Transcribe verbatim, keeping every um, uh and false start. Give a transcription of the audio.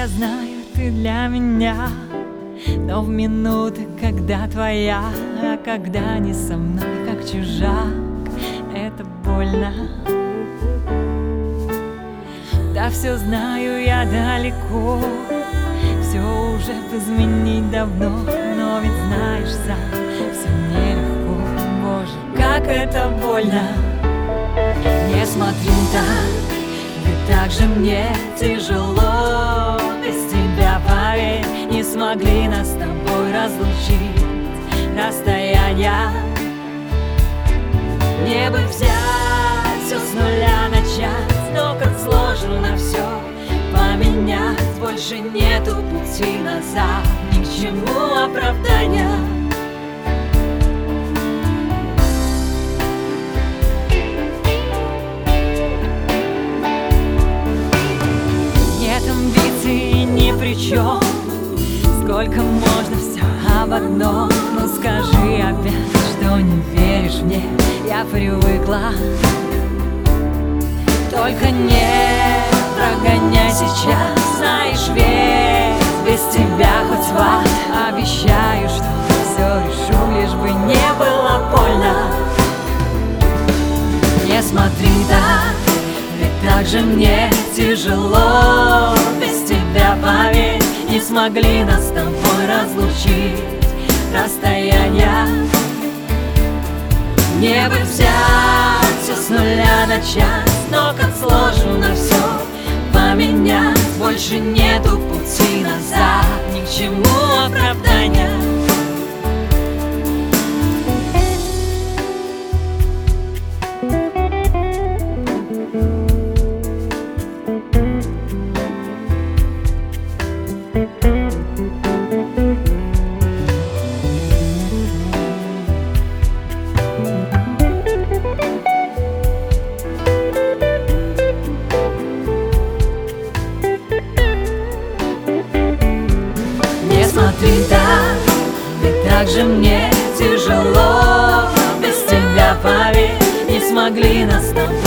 я знаю, ты для меня, но в минуты, когда твоя, а когда не со мной, как чужак, это больно. Да все знаю я далеко, все уже изменить давно, но ведь знаешь сам, все нелегко. Боже, как это больно. Не смотри так, ведь так же мне тяжело. Без тебя, поверь, не смогли нас с тобой разлучить расстояния. Мне бы взять все с нуля начать, но как сложно все поменять. Больше нету пути назад, ни к чему оправдания. Нет амбиций ни при чем, сколько можно все об одном. Ну скажи опять, что не веришь мне, я привыкла. Только не прогоняй сейчас, знаешь, ведь без тебя хоть в ад. Обещаю, что все решу, лишь бы не было больно. Не смотри так, ведь так же мне тяжело. Без тебя, поверь, не смогли нас с тобой разлучить расстояния. Мне бы взять все с нуля начать, но как сложно все поменять. Больше нету пути назад, ни к чему оправдания. Смотри так, ведь так же мне тяжело. Без тебя, поверь, не смогли нас с тобой